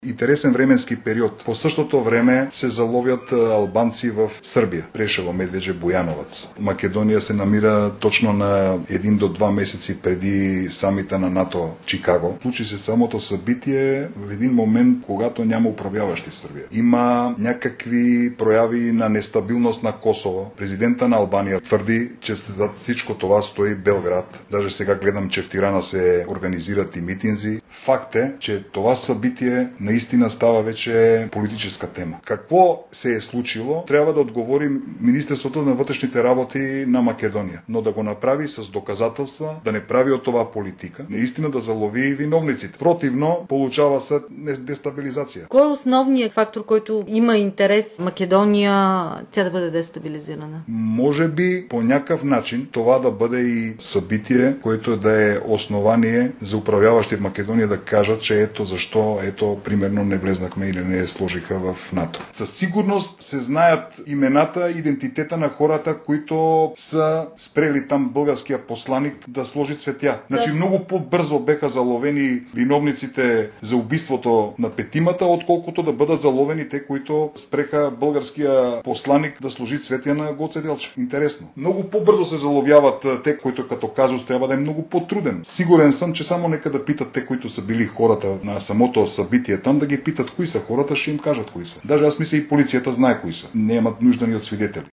Интересен временски период. По същото време се заловят албанци в Сърбия, Прешево, Медведжа, Бояновац. Македония се намира точно на 1 до 2 месеци преди самита на НАТО Чикаго. Случи се самото събитие в един момент, когато няма управляващи в Сърбия. Има някакви прояви на нестабилност на Косово. Президента на Албания твърди, че зад всичко това стои Белград. Даже сега гледам, че в Тирана се организират и митинзи. Факт е, че това събитие наистина става вече политическа тема. Какво се е случило, трябва да отговори Министерството на вътрешните работи на Македония. Но да го направи с доказателства, да не прави от това политика, наистина да залови виновниците. Противно, получава се дестабилизация. Кой е основният фактор, който има интерес Македония тя да бъде дестабилизирана? Може би по някакъв начин това да бъде и събитие, което да е основание за управляващи в Македония да кажат, че ето защо, примерно не влезнахме или не сложиха в НАТО. Със сигурност се знаят имената, идентитета на хората, които са спрели там българския посланик да сложи цветя. Значи много по-бързо беха заловени виновниците за убийството на петимата, отколкото да бъдат заловени те, които спреха българския посланик да сложи цветя на Гоце Делчев. Интересно. Много по-бързо се заловяват те, които като казус трябва да е много по-труден. Сигурен съм, че само нека да питат те, които са били хората на самото събитие там, да ги питат кои са хората, ще им кажат кои са. Даже аз мисля и полицията знае кои са. Не имат нужда ни от свидетели.